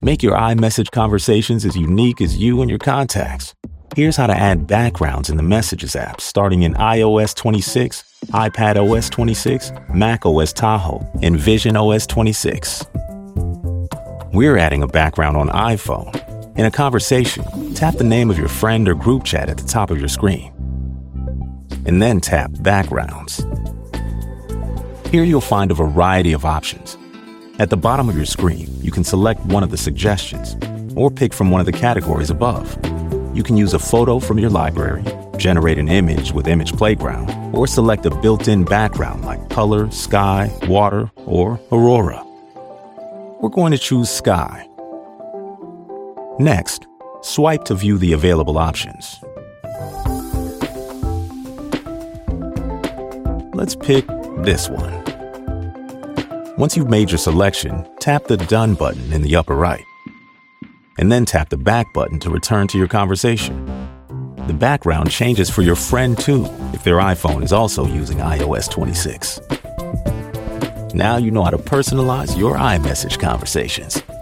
Make your iMessage conversations as unique as you and your contacts. Here's how to add backgrounds in the Messages app starting in iOS 26, iPadOS 26, macOS Tahoe, and visionOS 26. We're adding a background on iPhone. In a conversation, tap the name of your friend or group chat at the top of your screen. And then tap Backgrounds. Here you'll find a variety of options. At the bottom of your screen, you can select one of the suggestions or pick from one of the categories above. You can use a photo from your library, generate an image with Image Playground, or select a built-in background like color, sky, water, or aurora. We're going to choose sky. Next, swipe to view the available options. Let's pick this one. Once you've made your selection, tap the Done button in the upper right. And then tap the Back button to return to your conversation. The background changes for your friend too, if their iPhone is also using iOS 26. Now you know how to personalize your iMessage conversations.